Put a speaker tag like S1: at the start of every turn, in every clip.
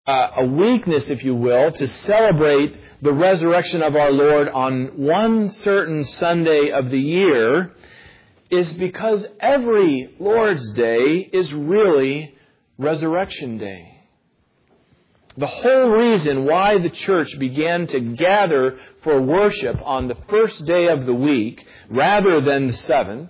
S1: a weakness, if you will, to celebrate the resurrection of our Lord on one certain Sunday of the year is because every Lord's Day is really Resurrection Day. The whole reason why the church began to gather for worship on the first day of the week rather than the seventh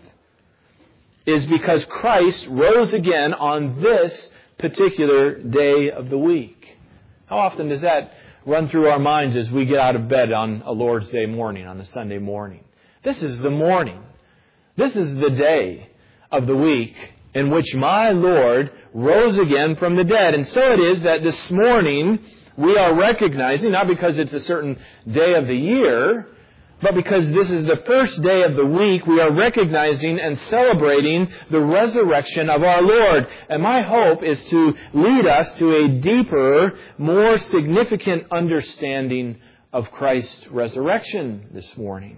S1: is because Christ rose again on this particular day of the week. How often does that run through our minds as we get out of bed on a Lord's Day morning, on a Sunday morning? This is the morning. This is the day of the week in which my Lord rose again from the dead. And so it is that this morning we are recognizing, not because it's a certain day of the year, but because this is the first day of the week, we are recognizing and celebrating the resurrection of our Lord. And my hope is to lead us to a deeper, more significant understanding of Christ's resurrection this morning.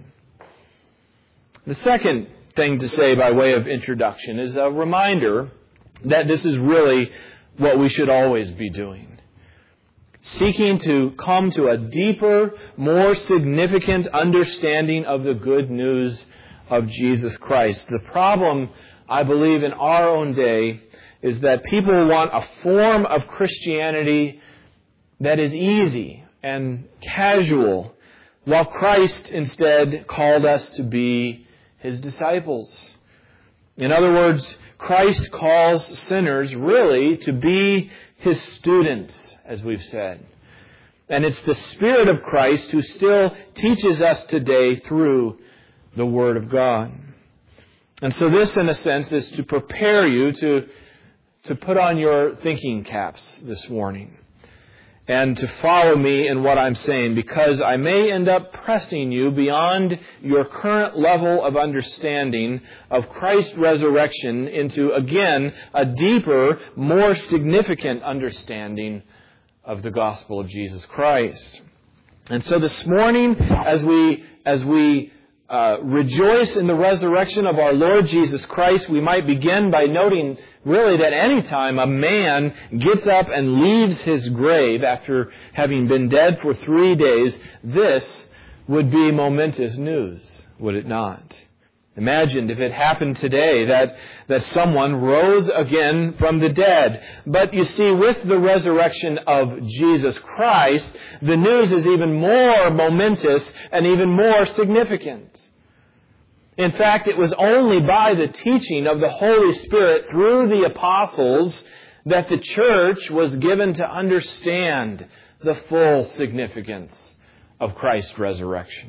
S1: The second thing to say by way of introduction is a reminder that this is really what we should always be doing. Seeking to come to a deeper, more significant understanding of the good news of Jesus Christ. The problem, I believe, in our own day is that people want a form of Christianity that is easy and casual, while Christ instead called us to be His disciples. In other words, Christ calls sinners really to be His students, as we've said. And it's the Spirit of Christ who still teaches us today through the Word of God. And so this, in a sense, is to prepare you to put on your thinking caps this morning and to follow me in what I'm saying, because I may end up pressing you beyond your current level of understanding of Christ's resurrection into, again, a deeper, more significant understanding of the gospel of Jesus Christ. And so this morning, as we rejoice in the resurrection of our Lord Jesus Christ, we might begin by noting really that any time a man gets up and leaves his grave after having been dead for 3 days, this would be momentous news, would it not? Imagine if it happened today that someone rose again from the dead. But you see, with the resurrection of Jesus Christ, the news is even more momentous and even more significant. In fact, it was only by the teaching of the Holy Spirit through the apostles that the church was given to understand the full significance of Christ's resurrection.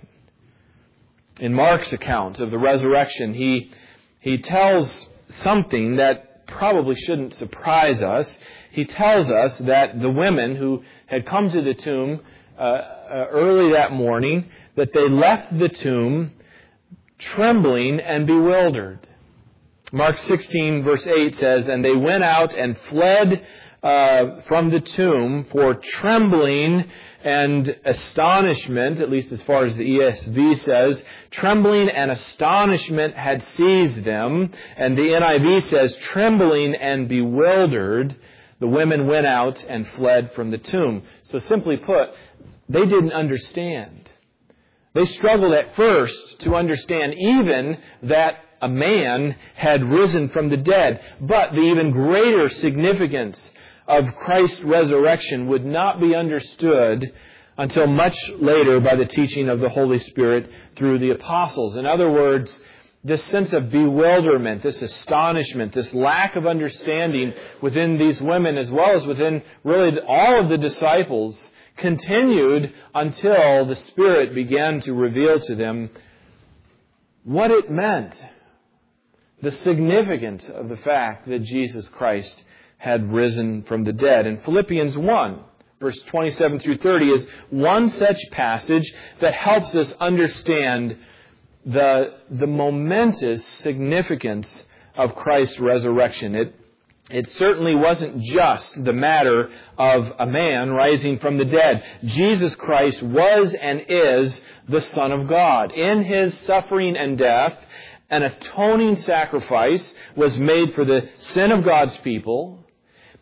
S1: In Mark's account of the resurrection, he tells something that probably shouldn't surprise us. He tells us that the women who had come to the tomb early that morning, that they left the tomb trembling and bewildered. Mark 16 verse 8 says, "And they went out and fled from the tomb, for trembling and astonishment," at least as far as the ESV says, trembling and astonishment had seized them. And the NIV says, trembling and bewildered, the women went out and fled from the tomb. So simply put, they didn't understand. They struggled at first to understand even that a man had risen from the dead. But the even greater significance of Christ's resurrection would not be understood until much later by the teaching of the Holy Spirit through the apostles. In other words, this sense of bewilderment, this astonishment, this lack of understanding within these women as well as within really all of the disciples continued until the Spirit began to reveal to them what it meant, the significance of the fact that Jesus Christ had risen from the dead. And Philippians 1, verse 27 through 30 is one such passage that helps us understand the momentous significance of Christ's resurrection. It certainly wasn't just the matter of a man rising from the dead. Jesus Christ was and is the Son of God. In His suffering and death, an atoning sacrifice was made for the sin of God's people.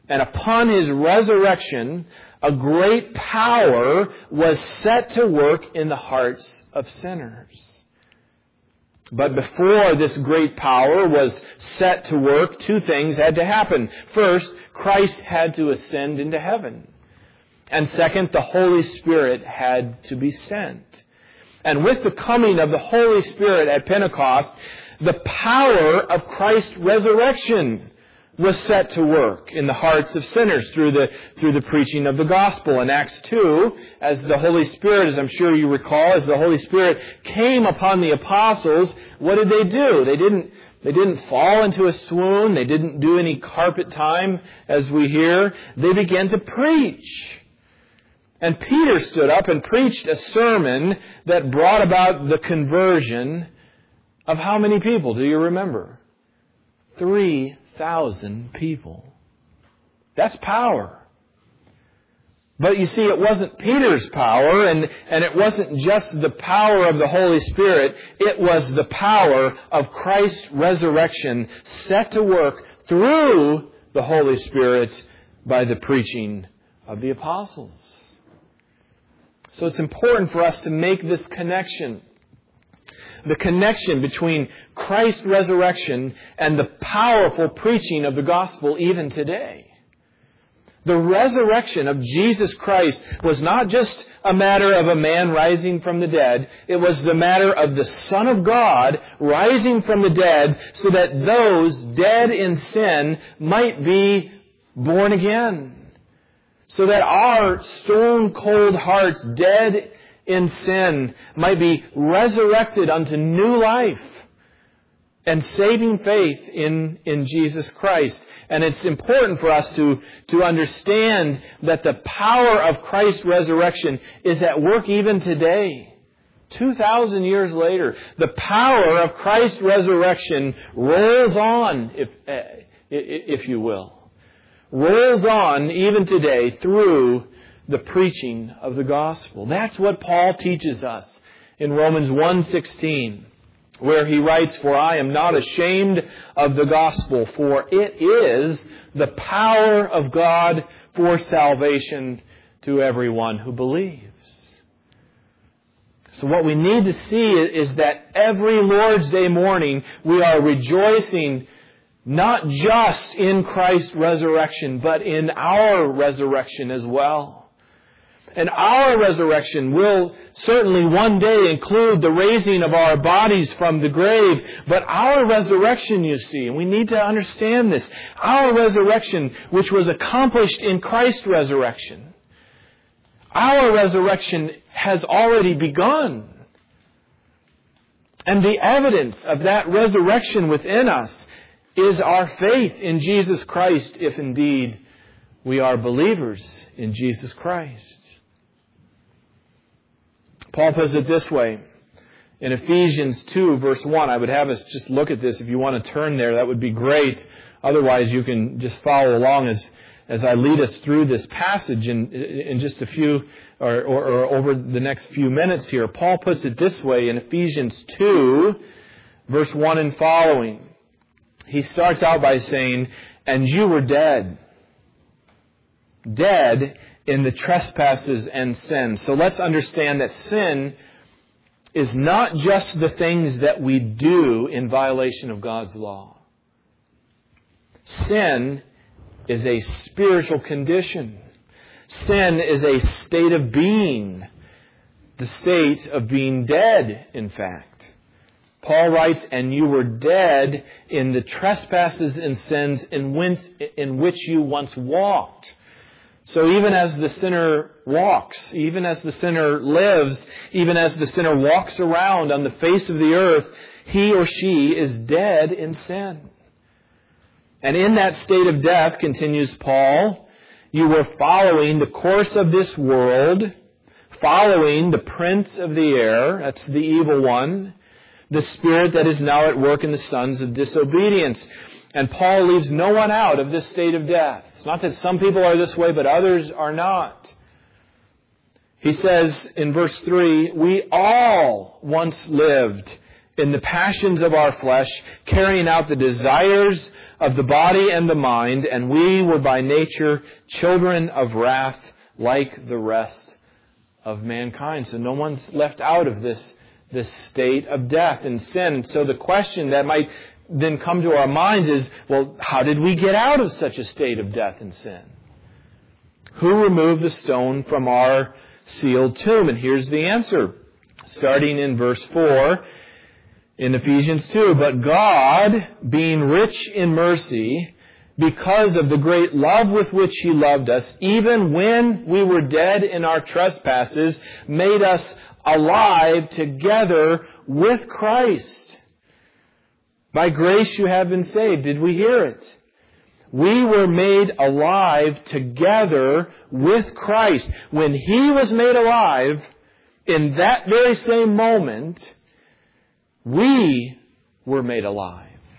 S1: And upon His resurrection, a great power was set to work in the hearts of sinners. But before this great power was set to work, two things had to happen. First, Christ had to ascend into heaven. And second, the Holy Spirit had to be sent. And with the coming of the Holy Spirit at Pentecost, the power of Christ's resurrection was set to work in the hearts of sinners through the preaching of the gospel. In Acts 2, as the Holy Spirit, as I'm sure you recall, as the Holy Spirit came upon the apostles, what did they do? They didn't fall into a swoon. They didn't do any carpet time, as we hear. They began to preach. And Peter stood up and preached a sermon that brought about the conversion of how many people? Do you remember? 3,000 people. That's power. But you see, it wasn't Peter's power, and it wasn't just the power of the Holy Spirit. It was the power of Christ's resurrection set to work through the Holy Spirit by the preaching of the apostles. So it's important for us to make this connection. The connection between Christ's resurrection and the powerful preaching of the gospel even today. The resurrection of Jesus Christ was not just a matter of a man rising from the dead. It was the matter of the Son of God rising from the dead so that those dead in sin might be born again. So that our stone-cold hearts, dead in sin, might be resurrected unto new life and saving faith in Jesus Christ. And it's important for us to understand that the power of Christ's resurrection is at work even today. 2,000 years later, the power of Christ's resurrection rolls on, if you will. Rolls on even today through the preaching of the gospel. That's what Paul teaches us in Romans 1:16, where he writes, "For I am not ashamed of the gospel, for it is the power of God for salvation to everyone who believes." So what we need to see is that every Lord's Day morning we are rejoicing not just in Christ's resurrection, but in our resurrection as well. And our resurrection will certainly one day include the raising of our bodies from the grave. But our resurrection, you see, and we need to understand this, our resurrection, which was accomplished in Christ's resurrection, our resurrection has already begun. And the evidence of that resurrection within us is our faith in Jesus Christ, if indeed we are believers in Jesus Christ. Paul puts it this way in Ephesians 2, verse 1. I would have us just look at this. If you want to turn there, that would be great. Otherwise, you can just follow along as I lead us through this passage in just a few, or over the next few minutes here. Paul puts it this way in Ephesians 2, verse 1 and following. He starts out by saying, "And you were dead. Dead in the trespasses and sins." So let's understand that sin is not just the things that we do in violation of God's law. Sin is a spiritual condition. Sin is a state of being. The state of being dead, in fact. Paul writes, "And you were dead in the trespasses and sins in which you once walked." So even as the sinner walks, even as the sinner lives, even as the sinner walks around on the face of the earth, he or she is dead in sin. And in that state of death, continues Paul, you were following the course of this world, following the prince of the air, that's the evil one, the spirit that is now at work in the sons of disobedience. And Paul leaves no one out of this state of death. It's not that some people are this way, but others are not. He says in verse 3, "We all once lived in the passions of our flesh, carrying out the desires of the body and the mind, and we were by nature children of wrath like the rest of mankind. So no one's left out of this state of death and sin. So the question that might then come to our minds is, well, how did we get out of such a state of death and sin? Who removed the stone from our sealed tomb? And here's the answer, starting in verse 4 in Ephesians 2. But God, being rich in mercy, because of the great love with which He loved us, even when we were dead in our trespasses, made us alive together with Christ. By grace you have been saved. Did we hear it? We were made alive together with Christ. When He was made alive, in that very same moment, we were made alive.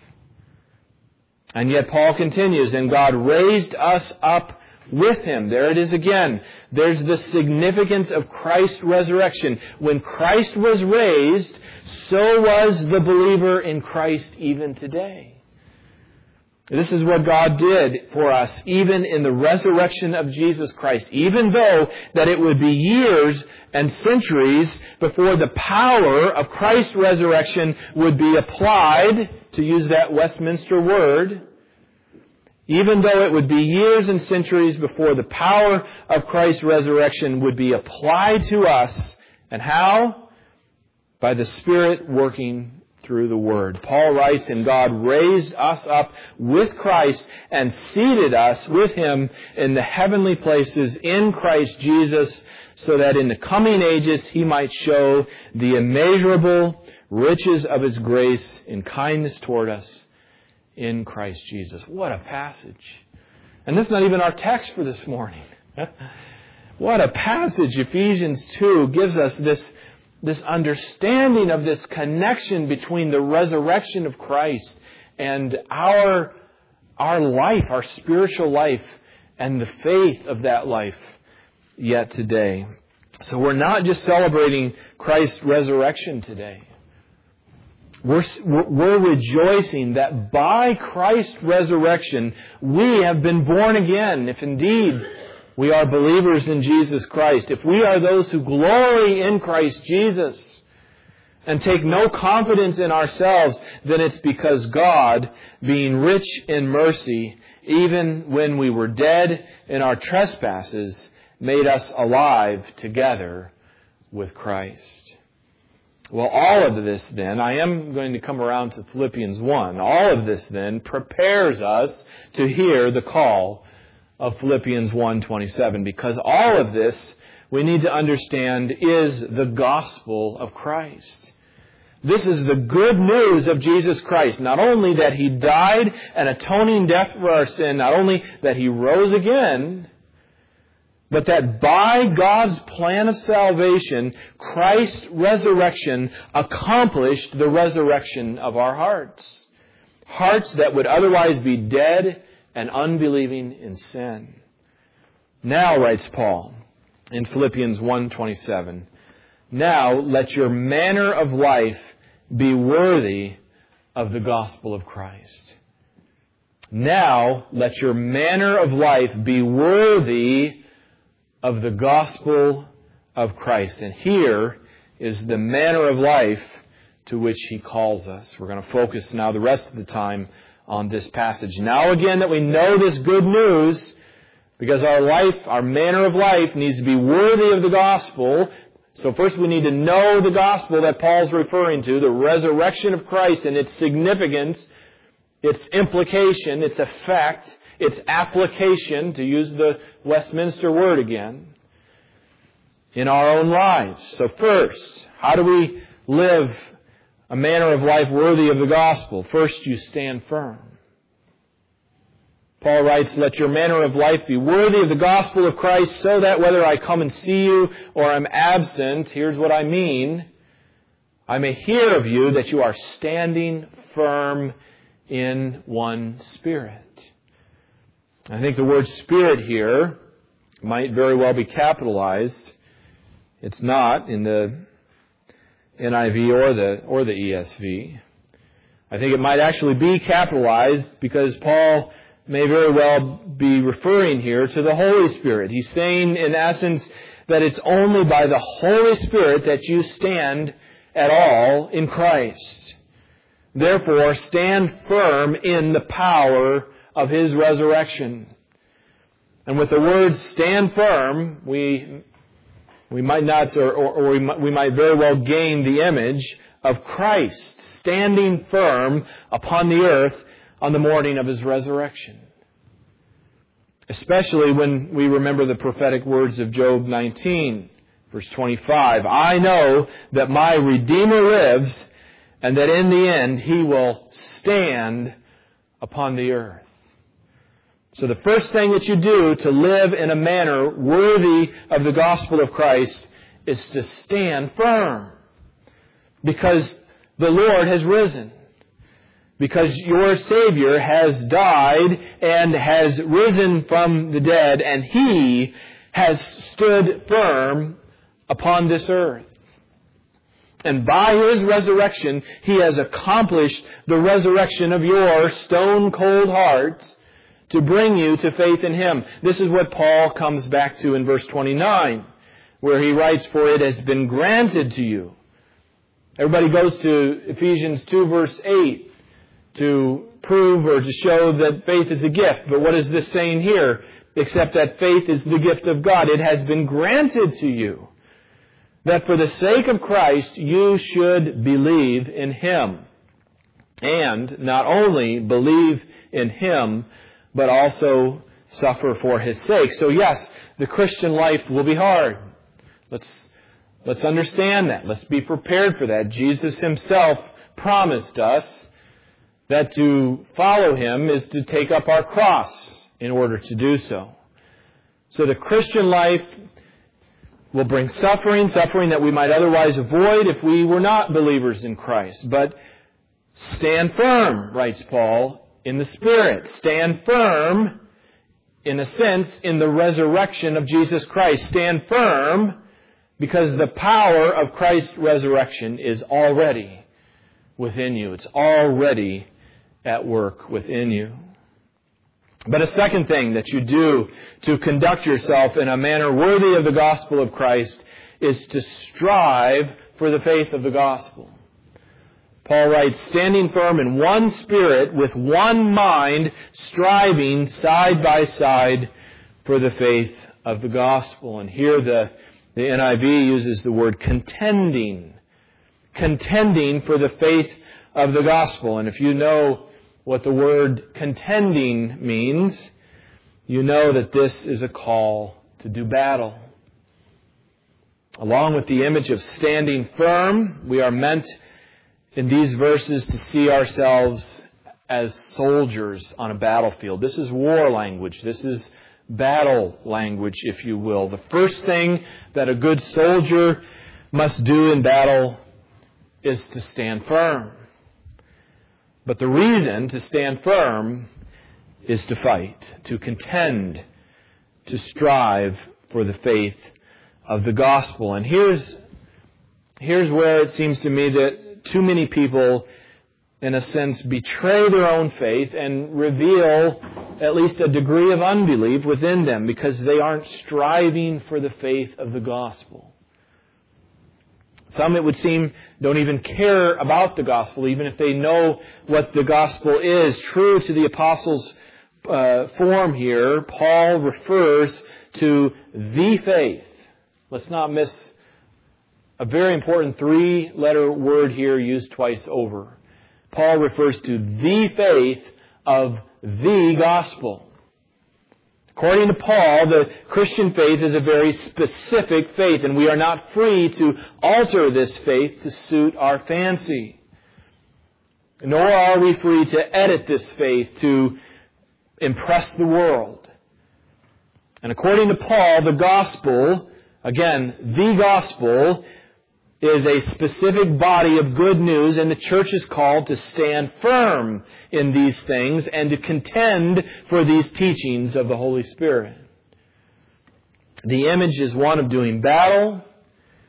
S1: And yet Paul continues, and God raised us up with Him. There it is again. There's the significance of Christ's resurrection. When Christ was raised, so was the believer in Christ even today. This is what God did for us, even in the resurrection of Jesus Christ. Even though that it would be years and centuries before the power of Christ's resurrection would be applied, to use that Westminster word, even though it would be years and centuries before the power of Christ's resurrection would be applied to us. And how? By the Spirit working through the Word. Paul writes, and God raised us up with Christ and seated us with Him in the heavenly places in Christ Jesus, so that in the coming ages He might show the immeasurable riches of His grace in kindness toward us in Christ Jesus. What a passage. And this is not even our text for this morning. What a passage. Ephesians 2 gives us this understanding of this connection between the resurrection of Christ and our life, our spiritual life, and the faith of that life yet today. So we're not just celebrating Christ's resurrection today. We're rejoicing that by Christ's resurrection we have been born again, if indeed we are believers in Jesus Christ. If we are those who glory in Christ Jesus and take no confidence in ourselves, then it's because God, being rich in mercy, even when we were dead in our trespasses, made us alive together with Christ. Well, all of this then, I am going to come around to Philippians 1. All of this then prepares us to hear the call of Philippians 1:27, because all of this we need to understand is the gospel of Christ. This is the good news of Jesus Christ. Not only that He died an atoning death for our sin, not only that He rose again, but that by God's plan of salvation, Christ's resurrection accomplished the resurrection of our hearts. Hearts that would otherwise be dead and unbelieving in sin. Now, writes Paul in Philippians 1:27, now let your manner of life be worthy of the gospel of Christ. Now let your manner of life be worthy of the gospel of Christ. And here is the manner of life to which He calls us. We're going to focus now the rest of the time on this passage. Now again that we know this good news, because our life, our manner of life needs to be worthy of the gospel. So first we need to know the gospel that Paul's referring to, the resurrection of Christ and its significance, its implication, its effect, its application, to use the Westminster word again, in our own lives. So first, how do we live a manner of life worthy of the gospel? First, you stand firm. Paul writes, let your manner of life be worthy of the gospel of Christ, so that whether I come and see you or am absent, here's what I mean, I may hear of you that you are standing firm in one spirit. I think the word spirit here might very well be capitalized. It's not in the NIV or the ESV. I think it might actually be capitalized because Paul may very well be referring here to the Holy Spirit. He's saying, in essence, that it's only by the Holy Spirit that you stand at all in Christ. Therefore, stand firm in the power of His resurrection. And with the words stand firm, we might not, or we might very well gain the image of Christ standing firm upon the earth on the morning of His resurrection. Especially when we remember the prophetic words of Job 19, verse 25. I know that my Redeemer lives, and that in the end He will stand upon the earth. So the first thing that you do to live in a manner worthy of the gospel of Christ is to stand firm. Because the Lord has risen. Because your Savior has died and has risen from the dead, and He has stood firm upon this earth. And by His resurrection, He has accomplished the resurrection of your stone-cold hearts to bring you to faith in Him. This is what Paul comes back to in verse 29, where he writes, for it has been granted to you. Everybody goes to Ephesians 2 verse 8 to prove or to show that faith is a gift. But what is this saying here? Except that faith is the gift of God. It has been granted to you that for the sake of Christ you should believe in Him. And not only believe in Him, but also suffer for His sake. So yes, the Christian life will be hard. Let's understand that. Let's be prepared for that. Jesus Himself promised us that to follow Him is to take up our cross in order to do so. So the Christian life will bring suffering that we might otherwise avoid if we were not believers in Christ. But stand firm, writes Paul, in the Spirit. Stand firm, in a sense, in the resurrection of Jesus Christ. Stand firm because the power of Christ's resurrection is already within you. It's already at work within you. But a second thing that you do to conduct yourself in a manner worthy of the gospel of Christ is to strive for the faith of the gospel. Paul writes, standing firm in one spirit, with one mind, striving side by side for the faith of the gospel. And here the NIV uses the word contending. Contending for the faith of the gospel. And if you know what the word contending means, you know that this is a call to do battle. Along with the image of standing firm, we are meant in these verses to see ourselves as soldiers on a battlefield. This is war language. This is battle language, if you will. The first thing that a good soldier must do in battle is to stand firm. But the reason to stand firm is to fight, to contend, to strive for the faith of the gospel. And here's where it seems to me that too many people, in a sense, betray their own faith and reveal at least a degree of unbelief within them because they aren't striving for the faith of the gospel. Some, it would seem, don't even care about the gospel, even if they know what the gospel is. True to the apostles' form here, Paul refers to the faith. Let's not miss a very important 3-letter word here used twice over. Paul refers to the faith of the gospel. According to Paul, the Christian faith is a very specific faith, and we are not free to alter this faith to suit our fancy. Nor are we free to edit this faith to impress the world. And according to Paul, the gospel, again, the gospel, is a specific body of good news, and the church is called to stand firm in these things and to contend for these teachings of the Holy Spirit. The image is one of doing battle,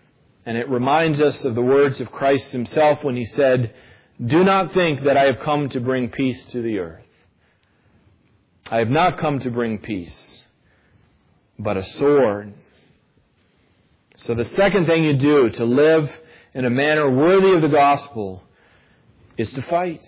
S1: And it reminds us of the words of Christ himself when he said, "Do not think that I have come to bring peace to the earth. I have not come to bring peace, but a sword." So the second thing you do to live in a manner worthy of the gospel is to fight.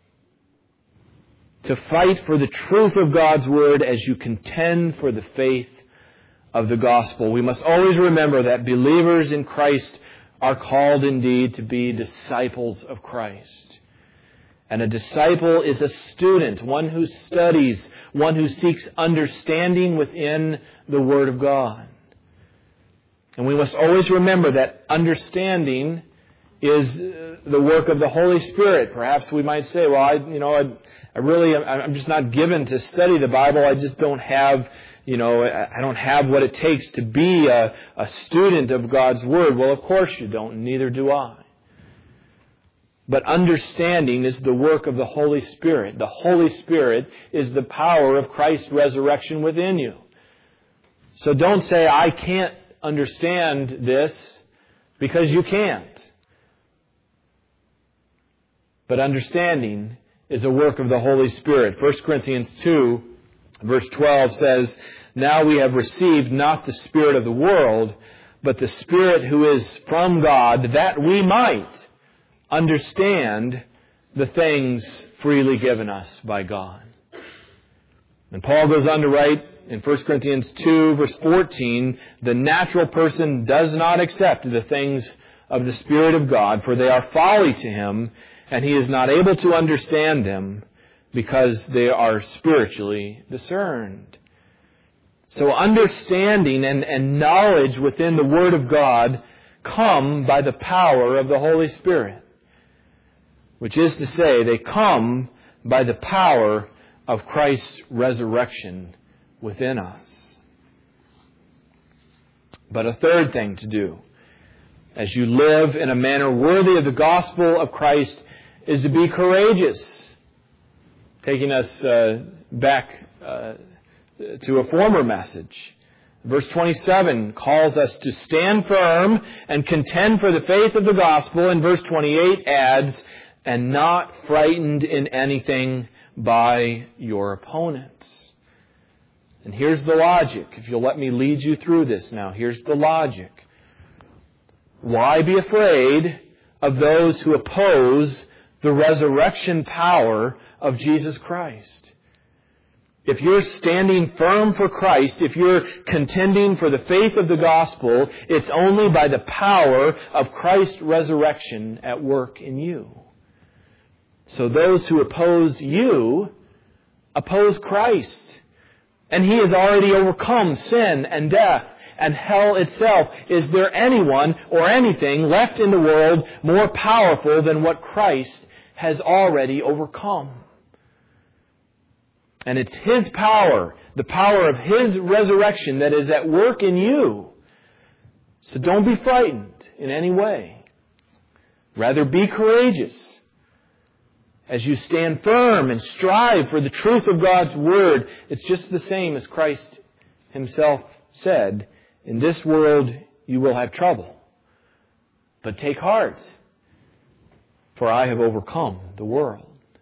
S1: To fight for the truth of God's Word as you contend for the faith of the gospel. We must always remember that believers in Christ are called indeed to be disciples of Christ. And a disciple is a student, one who studies, one who seeks understanding within the Word of God. And we must always remember that understanding is the work of the Holy Spirit. Perhaps we might say, well, I'm just not given to study the Bible. I just don't have, I don't have what it takes to be a student of God's Word. Well, of course you don't, and neither do I. But understanding is the work of the Holy Spirit. The Holy Spirit is the power of Christ's resurrection within you. So don't say, I can't understand this, because you can't. But understanding is a work of the Holy Spirit. 1 Corinthians 2, verse 12 says, "Now we have received not the spirit of the world, but the Spirit who is from God, that we might understand the things freely given us by God." And Paul goes on to write in 1 Corinthians 2, verse 14, "The natural person does not accept the things of the Spirit of God, for they are folly to him, and he is not able to understand them, because they are spiritually discerned." So understanding and knowledge within the Word of God come by the power of the Holy Spirit. Which is to say, they come by the power of Christ's resurrection within us. But a third thing to do, as you live in a manner worthy of the gospel of Christ, is to be courageous. Taking us back to a former message. Verse 27 calls us to stand firm and contend for the faith of the gospel. And verse 28 adds, "And not frightened in anything by your opponents." And here's the logic. If you'll let me lead you through this now, here's the logic. Why be afraid of those who oppose the resurrection power of Jesus Christ? If you're standing firm for Christ, if you're contending for the faith of the gospel, it's only by the power of Christ's resurrection at work in you. So those who oppose you oppose Christ. And He has already overcome sin and death and hell itself. Is there anyone or anything left in the world more powerful than what Christ has already overcome? And it's His power, the power of His resurrection, that is at work in you. So don't be frightened in any way. Rather be courageous as you stand firm and strive for the truth of God's Word. It's just the same as Christ Himself said, "In this world you will have trouble, but take heart, for I have overcome the world."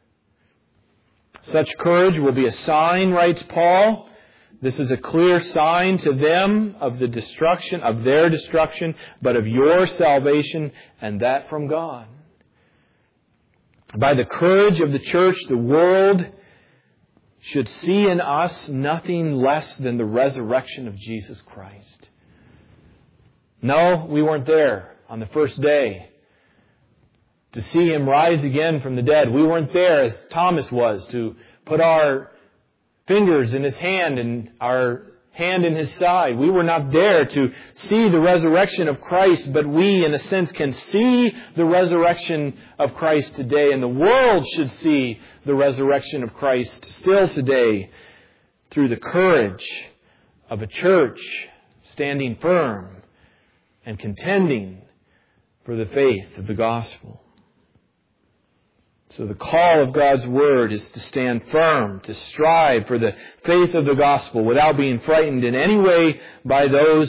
S1: Such courage will be a sign, writes Paul. This is a clear sign to them of the destruction, of their destruction, but of your salvation, and that from God. By the courage of the church, the world should see in us nothing less than the resurrection of Jesus Christ. No, we weren't there on the first day to see Him rise again from the dead. We weren't there, as Thomas was, to put our fingers in His hand and our hand in His side. We were not there to see the resurrection of Christ, but we, in a sense, can see the resurrection of Christ today. And the world should see the resurrection of Christ still today through the courage of a church standing firm and contending for the faith of the gospel. So the call of God's Word is to stand firm, to strive for the faith of the gospel without being frightened in any way by those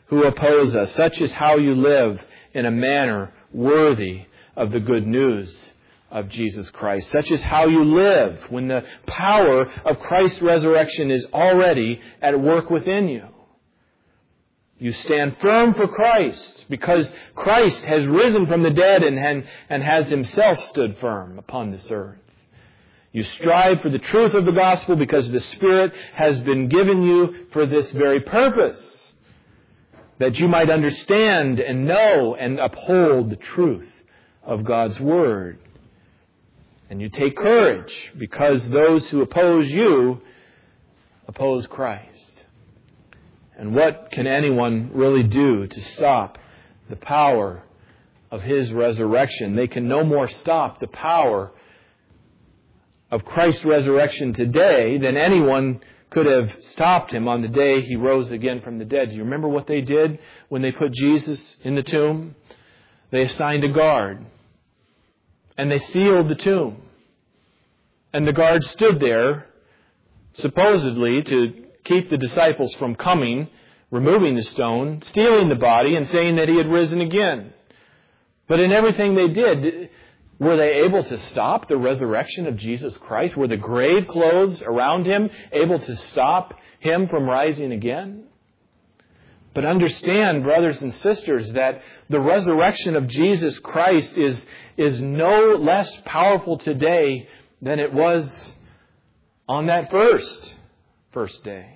S1: who oppose us. Such is how you live in a manner worthy of the good news of Jesus Christ. Such is how you live when the power of Christ's resurrection is already at work within you. You stand firm for Christ because Christ has risen from the dead and has himself stood firm upon this earth. You strive for the truth of the gospel because the Spirit has been given you for this very purpose, that you might understand and know and uphold the truth of God's Word. And you take courage because those who oppose you oppose Christ. And what can anyone really do to stop the power of His resurrection? They can no more stop the power of Christ's resurrection today than anyone could have stopped Him on the day He rose again from the dead. Do you remember what they did when they put Jesus in the tomb? They assigned a guard. And they sealed the tomb. And the guard stood there, supposedly to keep the disciples from coming, removing the stone, stealing the body, and saying that He had risen again. But in everything they did, were they able to stop the resurrection of Jesus Christ? Were the grave clothes around Him able to stop Him from rising again? But understand, brothers and sisters, that the resurrection of Jesus Christ is no less powerful today than it was on that first day.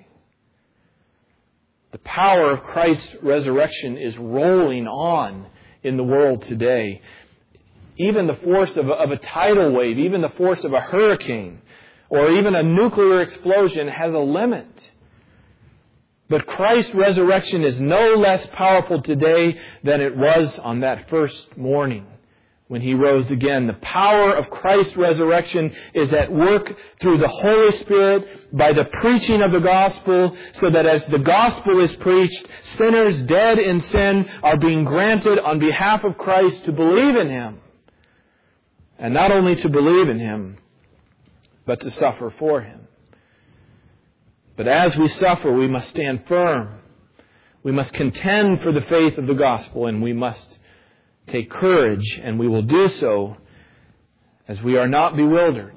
S1: The power of Christ's resurrection is rolling on in the world today. Even the force of a tidal wave, even the force of a hurricane, or even a nuclear explosion has a limit. But Christ's resurrection is no less powerful today than it was on that first morning when He rose again. The power of Christ's resurrection is at work through the Holy Spirit by the preaching of the gospel, so that as the gospel is preached, sinners dead in sin are being granted on behalf of Christ to believe in Him. And not only to believe in Him, but to suffer for Him. But as we suffer, we must stand firm. We must contend for the faith of the gospel, and we must take courage, and we will do so as we are not bewildered.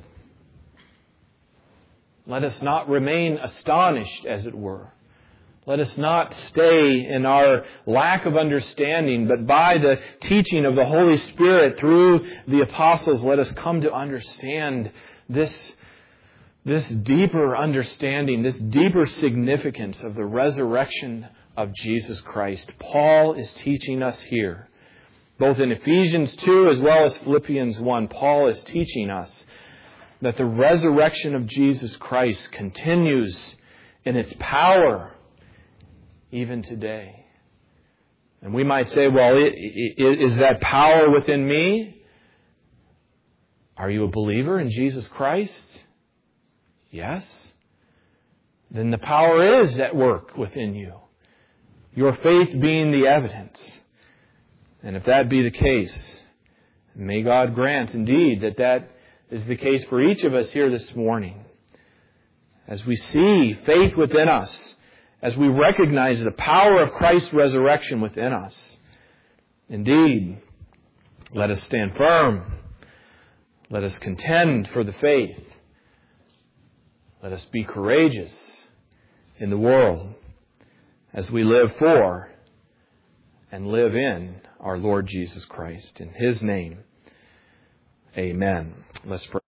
S1: Let us not remain astonished, as it were. Let us not stay in our lack of understanding, but by the teaching of the Holy Spirit through the apostles, let us come to understand this deeper understanding, this deeper significance of the resurrection of Jesus Christ. Paul is teaching us here. Both in Ephesians 2 as well as Philippians 1, Paul is teaching us that the resurrection of Jesus Christ continues in its power even today. And we might say, well, is that power within me? Are you a believer in Jesus Christ? Yes. Then the power is at work within you. Your faith being the evidence. And if that be the case, may God grant indeed that is the case for each of us here this morning. As we see faith within us, as we recognize the power of Christ's resurrection within us, indeed, let us stand firm. Let us contend for the faith. Let us be courageous in the world as we live for and live in our Lord Jesus Christ. In His name, amen. Let's pray.